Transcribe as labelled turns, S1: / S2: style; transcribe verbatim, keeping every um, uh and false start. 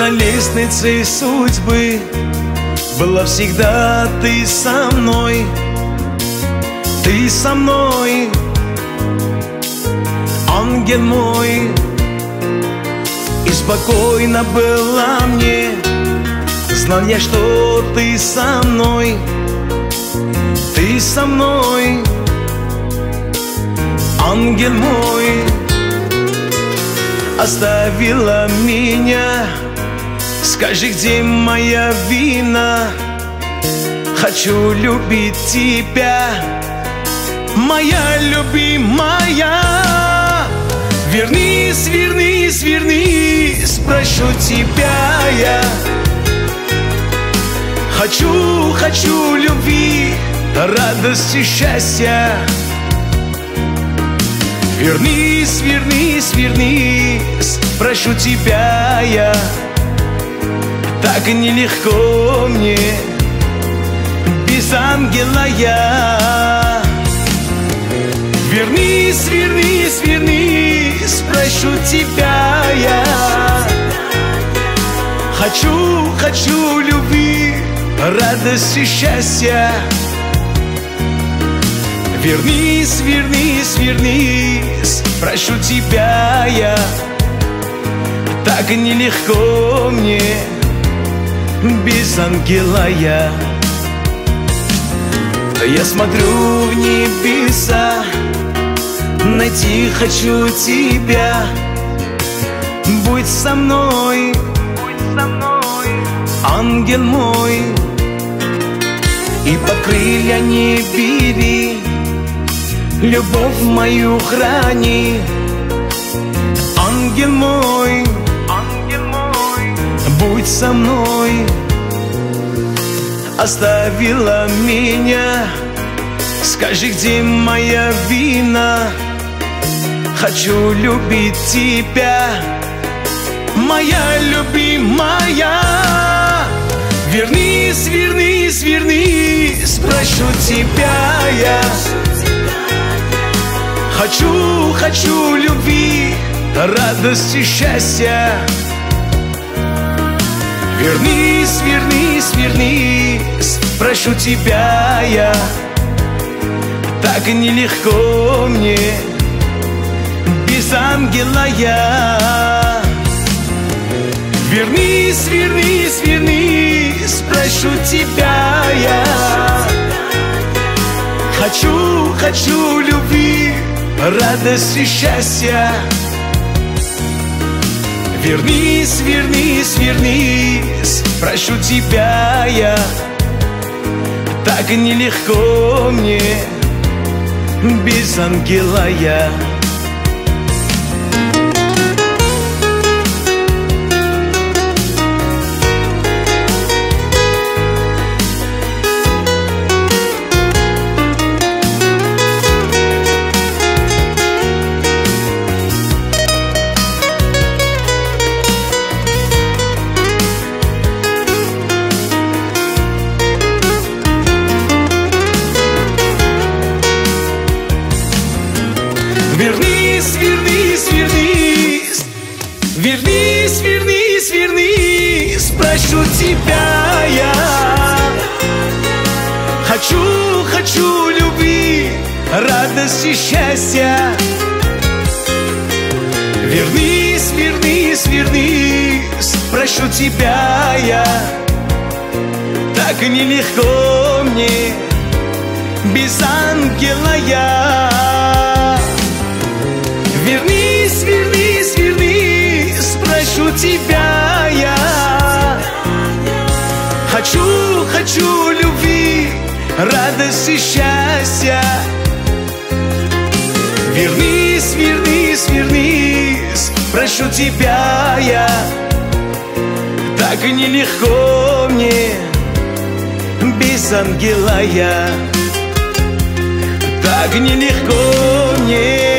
S1: На лестнице судьбы была всегда ты со мной, ты со мной, ангел мой. И спокойно было мне, знал я, что ты со мной, ты со мной, ангел мой. Оставила меня, скажи, где моя вина? Хочу любить тебя, моя любимая. Вернись, вернись, вернись, прошу тебя я. Хочу, хочу любви, радости, счастья. Вернись, вернись, вернись, прошу тебя я. Так нелегко мне без ангела я. Вернись, вернись, вернись, прошу тебя я. Хочу, хочу любви, радости, счастья. Вернись, вернись, вернись, прошу тебя я. Так нелегко мне без ангела я. Я смотрю в небеса, найти хочу тебя. Будь со мной, будь со мной, ангел мой. И под крылья не бери, любовь мою храни. Ангел мой, ангел мой, будь со мной. Оставила меня, скажи, где моя вина? Хочу любить тебя, моя любимая. Вернись, вернись, вернись, прошу тебя я. Хочу, хочу любви, радости, счастья. Вернись, вернись, вернись, прошу тебя я. Так нелегко мне без ангела я. Вернись, вернись, вернись, прошу тебя я. Хочу, хочу любви, радости, счастья. Вернись, вернись, вернись, прошу тебя я. Так нелегко мне без ангела я. Вернись, вернись, вернись, вернись, вернись, вернись, прошу тебя я. Хочу, хочу любви, радости, счастья. Вернись, вернись, вернись, прошу тебя я. Так нелегко мне без ангела я. Вернись, вернись, вернись, прошу тебя я. Хочу, хочу любви, радости, счастья. Вернись, вернись, вернись, прошу тебя я. Так нелегко мне без ангела я. Так нелегко мне